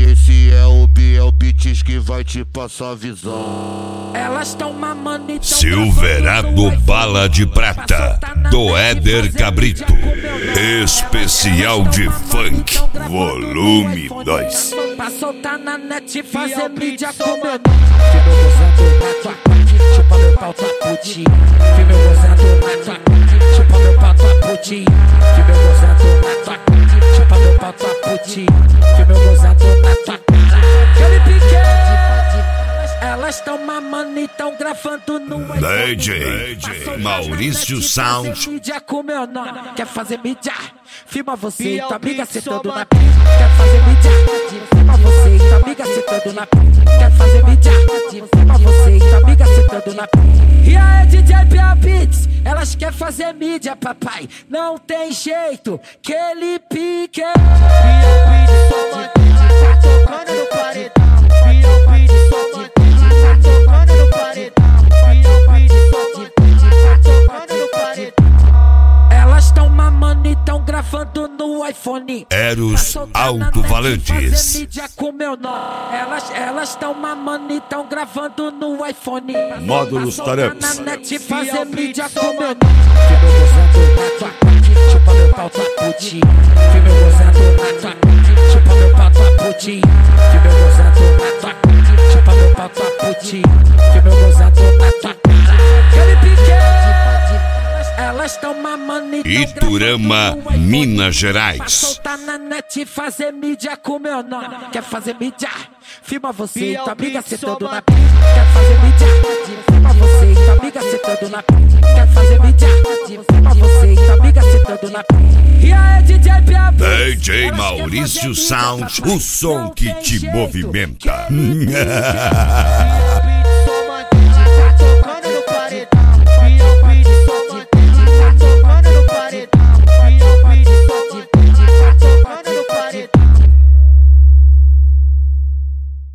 Esse é o Biel Beats que vai te passar a visão. Elas tão mamando e tão Silverado Bala de Prata, do Éder Cabrito. Especial de Funk, volume 2. pra soltar na net e fazer mídia com meu nome. Filme eu gozando na tua parte, chupa meu pau tua putinha. Filme eu gozando na tua parte, chupa meu pau tua putinha. Filme eu gozando na tua parte, chupa meu pau tua putinha. Filme eu gozando na tua cara. Eu me piquei. Elas tão mamando e tão gravando no DJ Maurício Sound. Mídia com meu nome. Quer fazer mídia? Filma você e tua amiga sentando na pista. Quer fazer mídia? Filma você e tua amiga sentando na pista. Quer fazer mídia? Filma você e tua amiga sentando na pista. E aí, DJ Biel Beats, elas querem fazer mídia, papai. Não tem jeito que ele pique. Biel Beats só mantém, tá tocando no paredão. Biel Beats só mantém, tá tocando no paredão. Biel Beats só mantém, tá tocando no paredão. Elas tão mamando e tão gravando no iPhone. Eros Alto-Valantes. Fazer mídia com meu nome. Elas tão mamando e tão gravando no iPhone. Módulos Taramps. Na net fazer mídia com meu nome. Filme eu gozando na tua parte, chupa meu pau tua putinha. Filme eu gozando na tua parte, chupa meu pau tua putinha. Filme eu gozando na tua parte, chupa meu pau tua putinha. Filme eu gozando na tua cara. Eu me piquei. Elas tão mamando e Iturama, Minas Gerais. Soltar na net e fazer mídia com meu nome. Quer fazer mídia? Filma você e tua amiga sentando na pista. Quer fazer mídia? Filma você e tua amiga sentando na pista. Quer fazer mídia? Filma você e tua amiga sentando na pista. E aí, DJ Biel Beats, DJ Maurício Sound, o som que te movimenta.